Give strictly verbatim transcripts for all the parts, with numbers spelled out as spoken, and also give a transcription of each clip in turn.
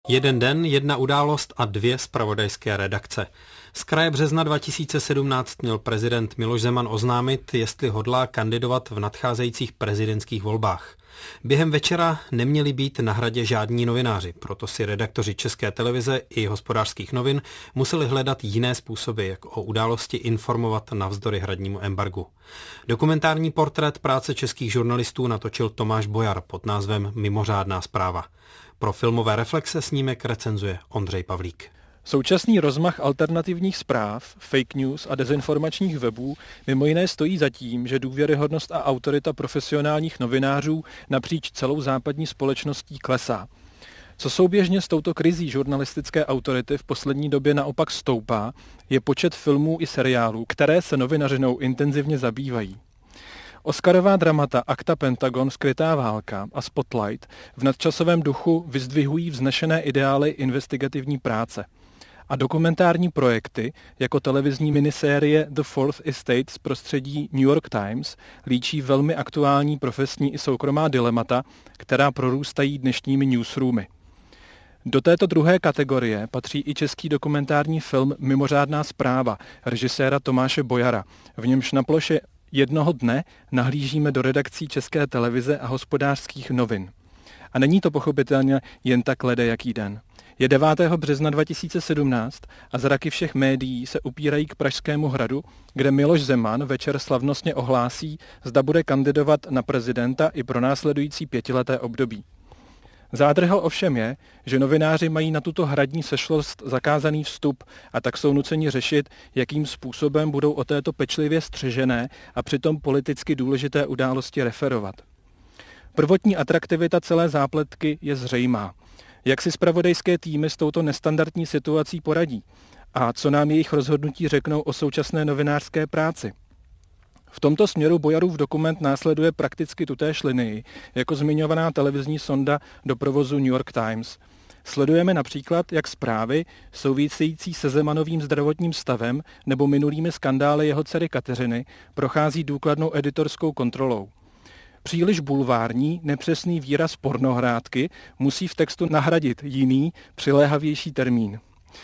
Jeden den, jedna událost a dvě zpravodajské redakce. Z kraje března dva tisíce sedmnáct měl prezident Miloš Zeman oznámit, jestli hodlá kandidovat v nadcházejících prezidentských volbách. Během večera neměli být na hradě žádní novináři, proto si redaktoři České televize i Hospodářských novin museli hledat jiné způsoby, jak o události informovat navzdory hradnímu embargu. Dokumentární portrét práce českých žurnalistů natočil Tomáš Bojar pod názvem Mimořádná zpráva. Pro Filmové reflexe snímek recenzuje Ondřej Pavlík. Současný rozmach alternativních zpráv, fake news a dezinformačních webů mimo jiné stojí za tím, že důvěryhodnost a autorita profesionálních novinářů napříč celou západní společností klesá. Co souběžně s touto krizí žurnalistické autority v poslední době naopak stoupá, je počet filmů i seriálů, které se novinařinou intenzivně zabývají. Oscarová dramata Akta Pentagon, Skrytá válka a Spotlight v nadčasovém duchu vyzdvihují vznešené ideály investigativní práce. A dokumentární projekty, jako televizní minisérie The Fourth Estate z prostředí New York Times, líčí velmi aktuální profesní i soukromá dilemata, která prorůstají dnešními newsroomy. Do této druhé kategorie patří i český dokumentární film Mimořádná zpráva režiséra Tomáše Bojara, v němž na ploše jednoho dne nahlížíme do redakcí České televize a Hospodářských novin. A není to pochopitelně jen tak ledajaký den. Je devátého března dva tisíce sedmnáct a zraky všech médií se upírají k Pražskému hradu, kde Miloš Zeman večer slavnostně ohlásí, zda bude kandidovat na prezidenta i pro následující pětileté období. Zádrhel ovšem je, že novináři mají na tuto hradní sešlost zakázaný vstup a tak jsou nuceni řešit, jakým způsobem budou o této pečlivě střežené a přitom politicky důležité události referovat. Prvotní atraktivita celé zápletky je zřejmá. Jak si zpravodajské týmy s touto nestandardní situací poradí? A co nám jejich rozhodnutí řeknou o současné novinářské práci? V tomto směru Bojarův dokument následuje prakticky tutéž linii, jako zmiňovaná televizní sonda do provozu New York Times. Sledujeme například, jak zprávy související se Zemanovým zdravotním stavem nebo minulými skandály jeho dcery Kateřiny prochází důkladnou editorskou kontrolou. Příliš bulvární, nepřesný výraz pornohrádky musí v textu nahradit jiný, přiléhavější termín.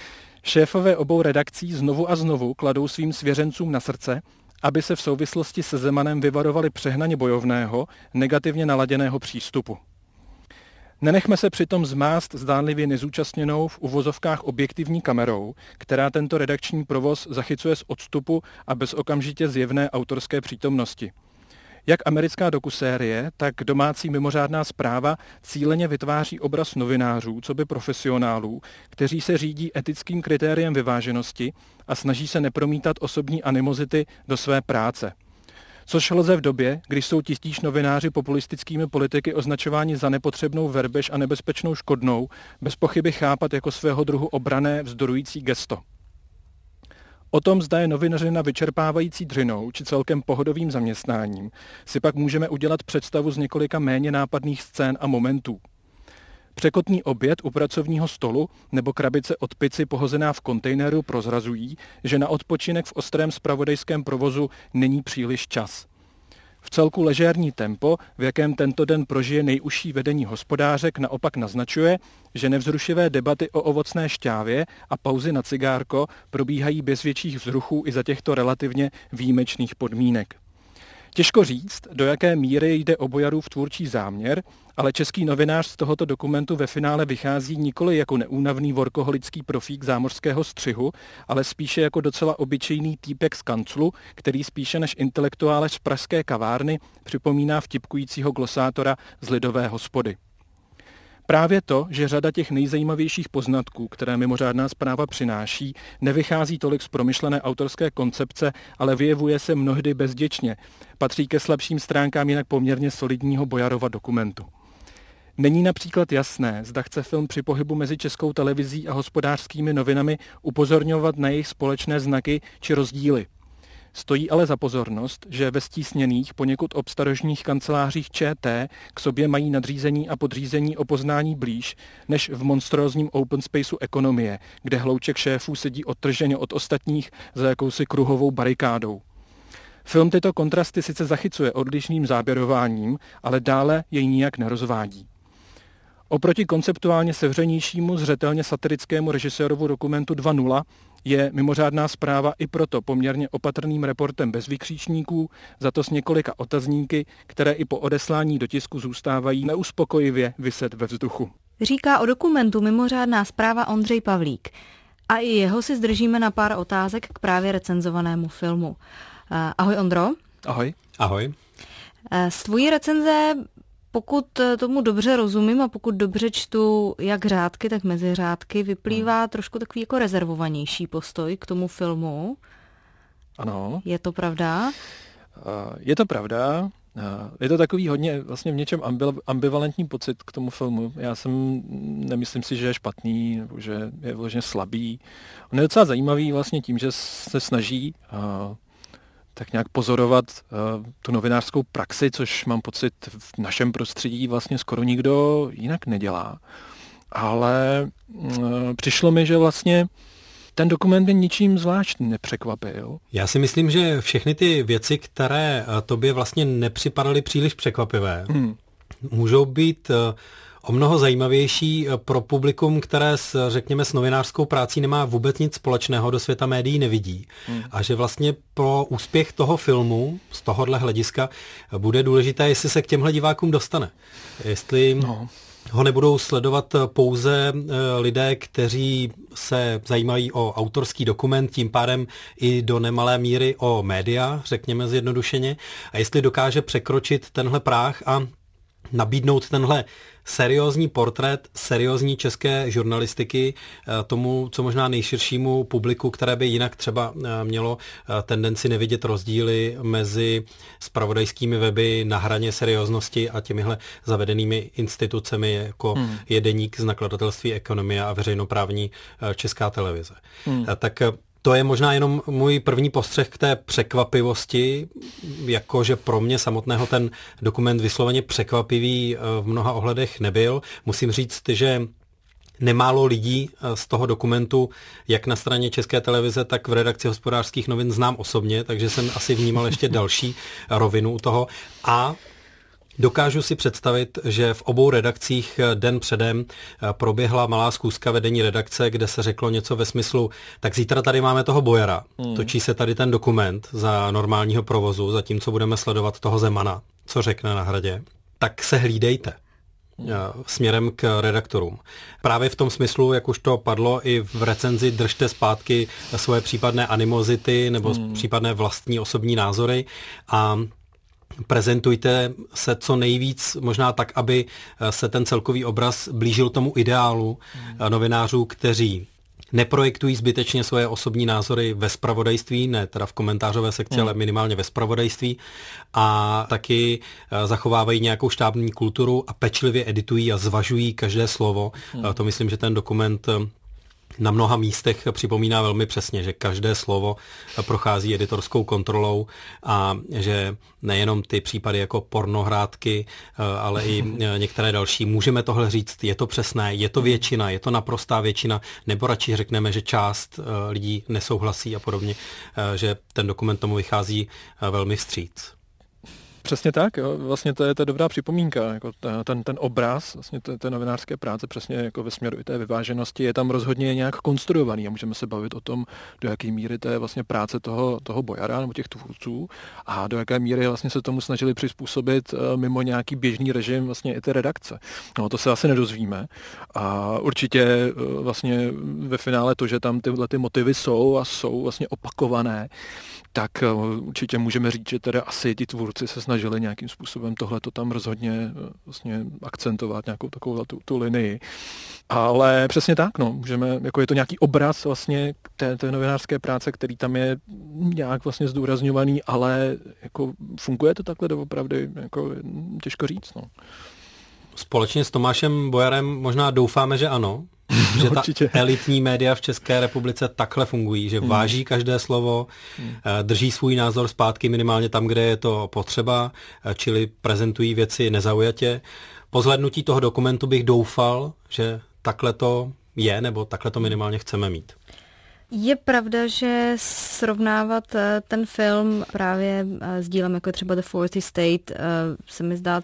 Šéfové obou redakcí znovu a znovu kladou svým svěřencům na srdce, aby se v souvislosti se Zemanem vyvarovali přehnaně bojovného, negativně naladěného přístupu. Nenechme se přitom zmást zdánlivě nezúčastněnou v uvozovkách objektivní kamerou, která tento redakční provoz zachycuje z odstupu a bez okamžitě zjevné autorské přítomnosti. Jak americká dokusérie, tak domácí Mimořádná zpráva cíleně vytváří obraz novinářů coby profesionálů, kteří se řídí etickým kritériem vyváženosti a snaží se nepromítat osobní animozity do své práce. Což lze v době, kdy jsou titíž novináři populistickými politiky označováni za nepotřebnou verbež a nebezpečnou škodnou, bez pochyby chápat jako svého druhu obranné vzdorující gesto. O tom, zda je novinařina vyčerpávající dřinou či celkem pohodovým zaměstnáním, si pak můžeme udělat představu z několika méně nápadných scén a momentů. Překotný oběd u pracovního stolu nebo krabice od pici pohozená v kontejneru prozrazují, že na odpočinek v ostrém zpravodajském provozu není příliš čas. V celku ležérní tempo, v jakém tento den prožije nejužší vedení Hospodářek, naopak naznačuje, že nevzrušivé debaty o ovocné šťávě a pauzy na cigárko probíhají bez větších vzruchů i za těchto relativně výjimečných podmínek. Těžko říct, do jaké míry jde o Bojarův tvůrčí záměr, ale český novinář z tohoto dokumentu ve finále vychází nikoli jako neúnavný workoholický profík zámořského střihu, ale spíše jako docela obyčejný týpek z kanclu, který spíše než intelektuálec z pražské kavárny připomíná vtipkujícího glosátora z lidové hospody. Právě to, že řada těch nejzajímavějších poznatků, které Mimořádná zpráva přináší, nevychází tolik z promyšlené autorské koncepce, ale vyjevuje se mnohdy bezděčně, patří ke slabším stránkám jinak poměrně solidního Bojarova dokumentu. Není například jasné, zda chce film při pohybu mezi Českou televizí a Hospodářskými novinami upozorňovat na jejich společné znaky či rozdíly. Stojí ale za pozornost, že ve stísněných, poněkud obstarožních kancelářích ČT k sobě mají nadřízení a podřízení o poznání blíž, než v monstrózním open spaceu ekonomie, kde hlouček šéfů sedí odtrženě od ostatních za jakousi kruhovou barikádou. Film tyto kontrasty sice zachycuje odlišným záběrováním, ale dále jej nijak nerozvádí. Oproti konceptuálně sevřenějšímu, zřetelně satirickému režisérovu dokumentu dva nula je mimořádná zpráva i proto poměrně opatrným reportem bez vykřičníků, za to s několika otazníky, které i po odeslání do tisku zůstávají neuspokojivě viset ve vzduchu. Říká o dokumentu mimořádná zpráva Ondřej Pavlík. A i jeho si zdržíme na pár otázek k právě recenzovanému filmu. Ahoj Ondro. Ahoj. Ahoj. Z tvojí recenze, pokud tomu dobře rozumím a pokud dobře čtu jak řádky, tak mezi řádky, vyplývá hmm. trošku takový jako rezervovanější postoj k tomu filmu. Ano. Je to pravda? Je to pravda. Je to takový hodně vlastně v něčem ambivalentní pocit k tomu filmu. Já jsem, nemyslím si, že je špatný, nebo že je vložně slabý. On je docela zajímavý vlastně tím, že se snaží uh, tak nějak pozorovat uh, tu novinářskou praxi, což mám pocit v našem prostředí vlastně skoro nikdo jinak nedělá. Ale uh, přišlo mi, že vlastně ten dokument mě ničím zvlášť nepřekvapil. Já si myslím, že všechny ty věci, které tobě vlastně nepřipadaly příliš překvapivé, hmm. můžou být o mnoho zajímavější pro publikum, které s, řekněme, s novinářskou prácí nemá vůbec nic společného, do světa médií nevidí. Hmm. A že vlastně pro úspěch toho filmu z tohohle hlediska bude důležité, jestli se k těmhle divákům dostane. Jestli... No. ho nebudou sledovat pouze lidé, kteří se zajímají o autorský dokument, tím pádem i do nemalé míry o média, řekněme zjednodušeně, a jestli dokáže překročit tenhle práh a nabídnout tenhle seriózní portrét seriózní české žurnalistiky tomu, co možná nejširšímu publiku, které by jinak třeba mělo tendenci nevidět rozdíly mezi zpravodajskými weby na hraně serióznosti a těmihle zavedenými institucemi, jako hmm. je Deník z nakladatelství Ekonomia a veřejnoprávní Česká televize. Hmm. Tak to je možná jenom můj první postřeh k té překvapivosti, jakože pro mě samotného ten dokument vysloveně překvapivý v mnoha ohledech nebyl. Musím říct, že nemálo lidí z toho dokumentu, jak na straně České televize, tak v redakci Hospodářských novin znám osobně, takže jsem asi vnímal ještě další rovinu u toho. A dokážu si představit, že v obou redakcích den předem proběhla malá schůzka vedení redakce, kde se řeklo něco ve smyslu, tak zítra tady máme toho Bojara, hmm. točí se tady ten dokument za normálního provozu, zatímco budeme sledovat toho Zemana, co řekne na Hradě, tak se hlídejte hmm. směrem k redaktorům. Právě v tom smyslu, jak už to padlo i v recenzi, držte zpátky svoje případné animozity nebo hmm. případné vlastní osobní názory a prezentujte se co nejvíc, možná tak, aby se ten celkový obraz blížil tomu ideálu hmm. novinářů, kteří neprojektují zbytečně svoje osobní názory ve zpravodajství, ne teda v komentářové sekci, hmm. ale minimálně ve zpravodajství, a taky zachovávají nějakou štábní kulturu a pečlivě editují a zvažují každé slovo. Hmm. To myslím, že ten dokument na mnoha místech připomíná velmi přesně, že každé slovo prochází editorskou kontrolou a že nejenom ty případy jako pornohrádky, ale i některé další. Můžeme tohle říct, je to přesné, je to většina, je to naprostá většina, nebo radši řekneme, že část lidí nesouhlasí a podobně, že ten dokument tomu vychází velmi vstříc. Přesně tak, jo. Vlastně to je ta dobrá připomínka, jako ten, ten obraz vlastně té, té novinářské práce přesně jako ve směru i té vyváženosti je tam rozhodně nějak konstruovaný a můžeme se bavit o tom, do jaké míry to je vlastně práce toho, toho Bojara nebo těch tvůrců a do jaké míry vlastně se tomu snažili přizpůsobit mimo nějaký běžný režim vlastně i ty redakce. No to se asi nedozvíme a určitě vlastně ve finále to, že tam tyhle ty motivy jsou a jsou vlastně opakované, tak určitě můžeme říct, že teda asi ti tvůrci se snažili nějakým způsobem tohleto tam rozhodně vlastně akcentovat, nějakou takovou tu, tu linii. Ale přesně tak, no, můžeme, jako je to nějaký obraz vlastně té, té novinářské práce, který tam je nějak vlastně zdůrazňovaný, ale jako funguje to takhle doopravdy, jako těžko říct, no. Společně s Tomášem Bojarem možná doufáme, že ano, že ta elitní média v České republice takhle fungují, že hmm. váží každé slovo, hmm. drží svůj názor zpátky minimálně tam, kde je to potřeba, čili prezentují věci nezaujatě. Po zhlédnutí toho dokumentu bych doufal, že takhle to je, nebo takhle to minimálně chceme mít. Je pravda, že srovnávat ten film právě s dílem jako třeba The Fourth Estate se mi zdá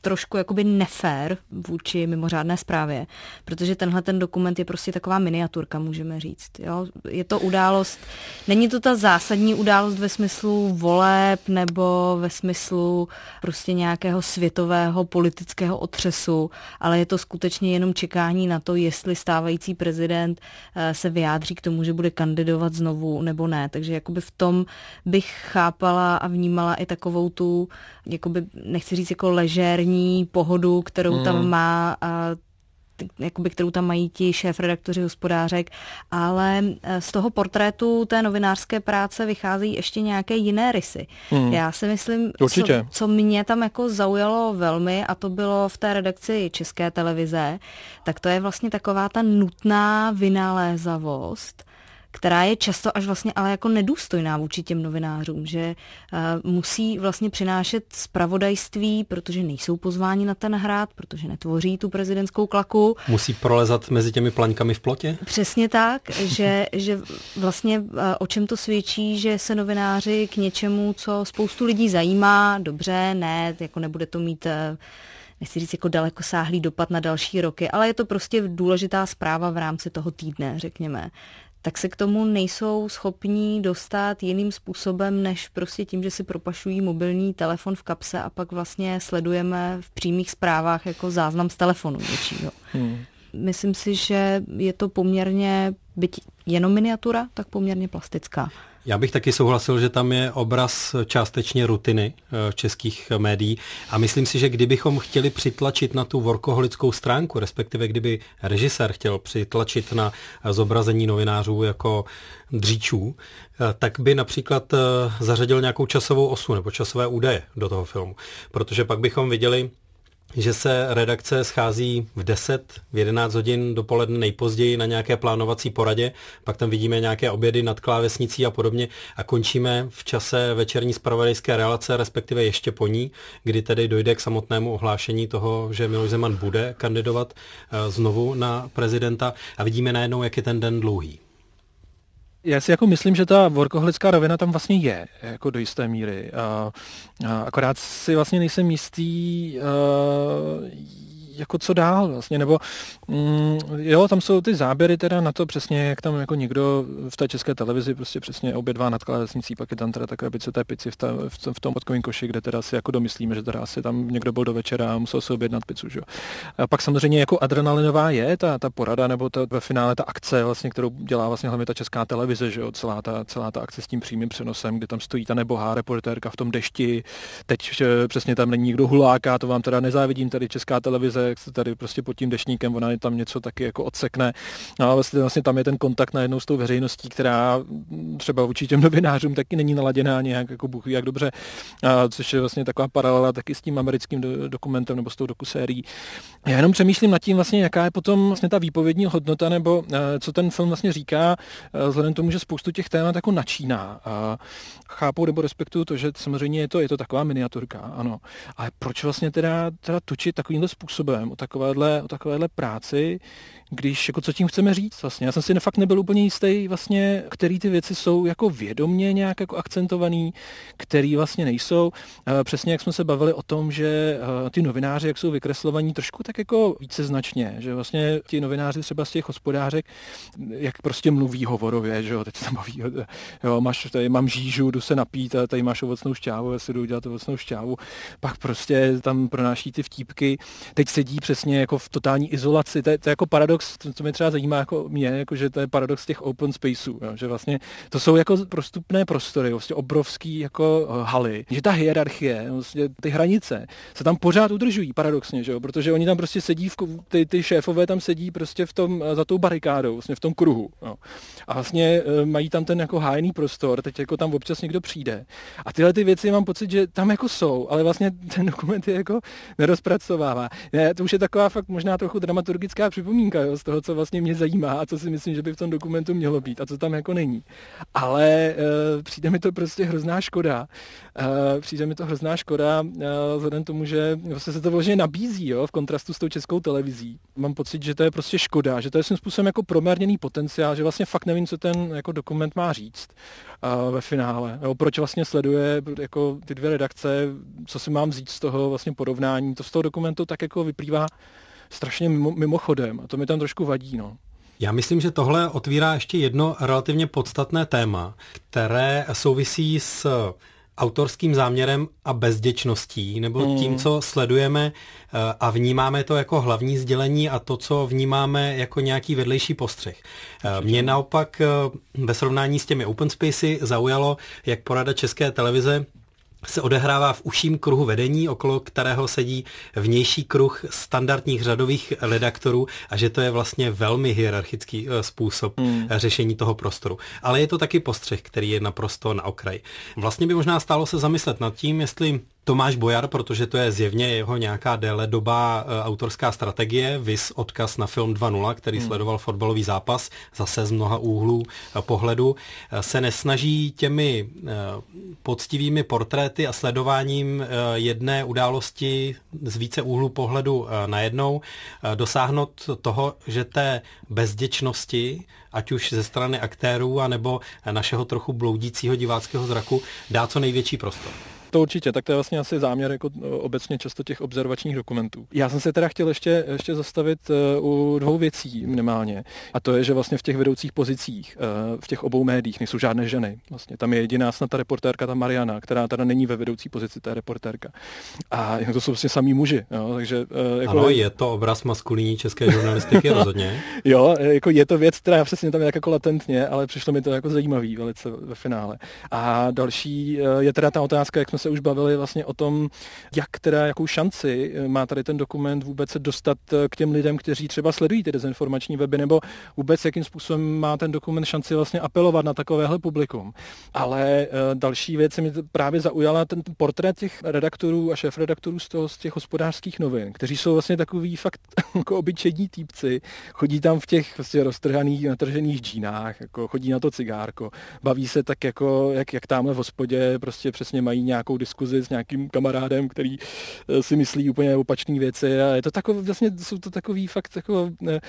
trošku jakoby nefér vůči mimořádné zprávě, protože tenhle ten dokument je prostě taková miniaturka, můžeme říct. Jo? Je to událost, není to ta zásadní událost ve smyslu voleb nebo ve smyslu prostě nějakého světového politického otřesu, ale je to skutečně jenom čekání na to, jestli stávající prezident se vyjádří k tomu, že bude kandidovat znovu nebo ne. Takže jakoby v tom bych chápala a vnímala i takovou tu, jakoby, nechci říct jako ležérní pohodu, kterou mm. tam má a jakoby, kterou tam mají ti šéfredaktoři Hospodářek, ale z toho portrétu té novinářské práce vycházejí ještě nějaké jiné rysy. Hmm. Já si myslím, co, co mě tam jako zaujalo velmi, a to bylo v té redakci České televize, tak to je vlastně taková ta nutná vynalézavost, která je často až vlastně ale jako nedůstojná vůči těm novinářům, že uh, musí vlastně přinášet zpravodajství, protože nejsou pozváni na ten hrad, protože netvoří tu prezidentskou klaku. Musí prolezat mezi těmi plaňkami v plotě? Přesně tak, že, že vlastně uh, o čem to svědčí, že se novináři k něčemu, co spoustu lidí zajímá, dobře, ne, jako nebude to mít... Uh, nechci říct jako dalekosáhlý dopad na další roky, ale je to prostě důležitá zpráva v rámci toho týdne, řekněme, tak se k tomu nejsou schopní dostat jiným způsobem, než prostě tím, že si propašují mobilní telefon v kapse a pak vlastně sledujeme v přímých zprávách jako záznam z telefonu něčího. Hmm. Myslím si, že je to poměrně, byť jenom miniatura, tak poměrně plastická. Já bych taky souhlasil, že tam je obraz částečně rutiny českých médií a myslím si, že kdybychom chtěli přitlačit na tu workoholickou stránku, respektive kdyby režisér chtěl přitlačit na zobrazení novinářů jako dříčů, tak by například zařadil nějakou časovou osu nebo časové údaje do toho filmu, protože pak bychom viděli, že se redakce schází v deset, v jedenáct hodin dopoledne nejpozději na nějaké plánovací poradě, pak tam vidíme nějaké obědy nad klávesnicí a podobně a končíme v čase večerní zpravodajské relace, respektive ještě po ní, kdy tedy dojde k samotnému ohlášení toho, že Miloš Zeman bude kandidovat znovu na prezidenta a vidíme najednou, jak je ten den dlouhý. Já si jako myslím, že ta workoholická rovina tam vlastně je, jako do jisté míry. A, a akorát si vlastně nejsem jistý, uh, jako co dál vlastně, nebo mm, jo, tam jsou ty záběry teda na to přesně, jak tam jako někdo v té České televizi prostě přesně obědvá nad klávesnicí, pak je tam teda ta krabice té pici v, ta, v tom odkovém koši, kde teda si jako domyslíme, že teda asi tam někdo byl do večera a musel si objednat pizzu, že jo. A pak samozřejmě jako adrenalinová je ta, ta porada, nebo ta, ve finále ta akce vlastně, kterou dělá vlastně hlavně ta Česká televize, že jo, celá ta, celá ta akce s tím přímým přenosem, kde tam stojí ta nebohá reportérka v tom dešti, teď že přesně tam není nikdo huláka, to vám teda nezávidím, tady Česká televize, jak se tady prostě pod tím deštníkem, ona je tam něco taky jako odsekne. No a vlastně, vlastně tam je ten kontakt najednou s tou veřejností, která třeba vůči těm novinářům taky není naladěná nějak jako bůh ví jak dobře, a což je vlastně taková paralela taky s tím americkým do, dokumentem nebo s tou dokusérií. Já jenom přemýšlím nad tím vlastně, jaká je potom vlastně ta výpovědní hodnota, nebo uh, co ten film vlastně říká, uh, vzhledem k tomu, že spoustu těch témat jako načíná. A chápu nebo respektuju to, že samozřejmě je to, je to taková miniaturka, ano. Ale proč vlastně teda, teda točit takovýmhle způsobem o takovéhle, o takovéhle práci, když, jako co tím chceme říct vlastně. Já jsem si fakt nebyl úplně jistý vlastně, který ty věci jsou jako vědomě nějak jako akcentovaný, který vlastně nejsou. Přesně jak jsme se bavili o tom, že ty novináři, jak jsou vykreslovaní trošku tak jako více značně, že vlastně ti novináři třeba z těch Hospodářek, jak prostě mluví hovorově, že jo, teď se tam baví, jo, máš, tady mám žížu, jdu se napít a tady máš ovocnou šťávu, já si jdu udělat ovocnou šťávu, pak prostě tam pronáší ty vtípky, teď sedí přesně jako v totální izolaci, to je, to je jako paradox, co mě třeba zajímá jako mě, jako že to je paradox těch open spaceů, jo, že vlastně to jsou jako prostupné prostory, vlastně obrovský jako haly, že ta hierarchie, vlastně ty hranice se tam pořád udržují paradoxně, že jo, protože oni tam prostě sedí, v, ty, ty šéfové tam sedí prostě v tom, za tou barikádou, vlastně v tom kruhu, jo. A vlastně mají tam ten jako hájný prostor, teď jako tam občas někdo přijde. A tyhle ty věci mám pocit, že tam jako jsou, ale vlastně ten dokument je jako nerozpracovává. Ne, to už je taková fakt možná trochu dramaturgická připomínka, jo, jo, z toho, co vlastně mě zajímá a co si myslím, že by v tom dokumentu mělo být a co tam jako není. Ale uh, přijde mi to prostě hrozná škoda. Uh, přijde mi to hrozná škoda uh, vzhledem tomu, že vlastně se to vlastně nabízí, jo, v kontrastu s tou Českou televizí. Mám pocit, že to je prostě škoda, že to je svým způsobem jako proměrněný potenciál, že vlastně fakt nevím, co ten jako dokument má říct uh, ve finále. Jo, proč vlastně sleduje jako ty dvě redakce, co si mám říct z toho vlastně porovnání. To z toho dokumentu tak jako vyplývá strašně mimo, mimochodem a to mi tam trošku vadí, no. Já myslím, že tohle otvírá ještě jedno relativně podstatné téma, které souvisí s autorským záměrem a bezděčností, nebo tím, co sledujeme a vnímáme to jako hlavní sdělení a to, co vnímáme jako nějaký vedlejší postřeh. Mě naopak ve srovnání s těmi open spacey zaujalo, jak porada České televize se odehrává v užším kruhu vedení, okolo kterého sedí vnější kruh standardních řadových redaktorů a že to je vlastně velmi hierarchický způsob hmm. řešení toho prostoru. Ale je to taky postřeh, který je naprosto na okraji. Vlastně by možná stálo se zamyslet nad tím, jestli Tomáš Bojar, protože to je zjevně jeho nějaká déledobá e, autorská strategie, vis odkaz na film dva nula, který hmm. sledoval fotbalový zápas, zase z mnoha úhlů e, pohledu, e, se nesnaží těmi e, poctivými portréty a sledováním e, jedné události z více úhlů pohledu e, najednou e, dosáhnout toho, že té bezděčnosti, ať už ze strany aktérů, anebo našeho trochu bloudícího diváckého zraku, dá co největší prostor. To určitě, tak to je vlastně asi záměr jako obecně často těch observačních dokumentů. Já jsem se teda chtěl ještě, ještě zastavit u dvou věcí minimálně. A to je, že vlastně v těch vedoucích pozicích, v těch obou médiích nejsou žádné ženy. Vlastně tam je jediná snad ta reportérka, ta Mariana, která teda není ve vedoucí pozici, ta reportérka. A to jsou vlastně samý muži. Jo, takže, jako... Ano, je to obraz maskulinní české žurnalistiky rozhodně. Jo, jako je to věc, která přesně tam je jako latentně, ale přišlo mi to jako zajímavý velice ve finále. A další je teda ta otázka, jak jsme se už bavili vlastně o tom, jak teda, jakou šanci má tady ten dokument vůbec se dostat k těm lidem, kteří třeba sledují ty dezinformační weby, nebo vůbec jakým způsobem má ten dokument šanci vlastně apelovat na takovéhle publikum. Ale další věc mi právě zaujala ten portrét těch redaktorů a šéfredaktorů z toho, z těch Hospodářských novin, kteří jsou vlastně takový fakt jako obyčejní týpci, chodí tam v těch vlastně roztrhaných, natržených džínách, jako chodí na to cigárko, baví se tak jako, jak, jak tamhle v hospodě prostě přesně mají nějakou diskuzi s nějakým kamarádem, který si myslí úplně opačné věci a je to takový, vlastně jsou to takový fakt jako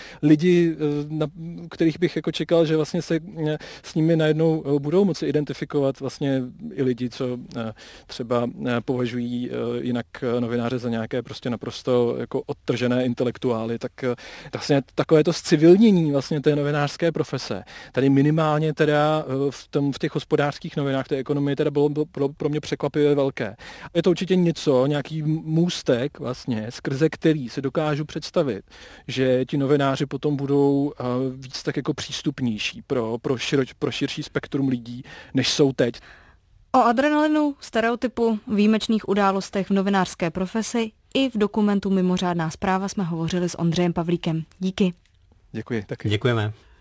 lidi, na kterých bych jako čekal, že vlastně se s nimi najednou budou moci identifikovat vlastně i lidi, co třeba považují jinak novináře za nějaké prostě naprosto jako odtržené intelektuály, tak vlastně takové to zcivilnění vlastně té novinářské profese. Tady minimálně teda v, tom, v těch Hospodářských novinách té ekonomie teda bylo, bylo pro mě překvapivě velké. Je to určitě něco, nějaký můstek vlastně, skrze který se dokážu představit, že ti novináři potom budou uh, víc tak jako přístupnější pro, pro, šir, pro širší spektrum lidí, než jsou teď. O adrenalinu, stereotypu, výjimečných událostech v novinářské profesi i v dokumentu Mimořádná zpráva jsme hovořili s Ondřejem Pavlíkem. Díky. Děkuji. Taky. Děkujeme.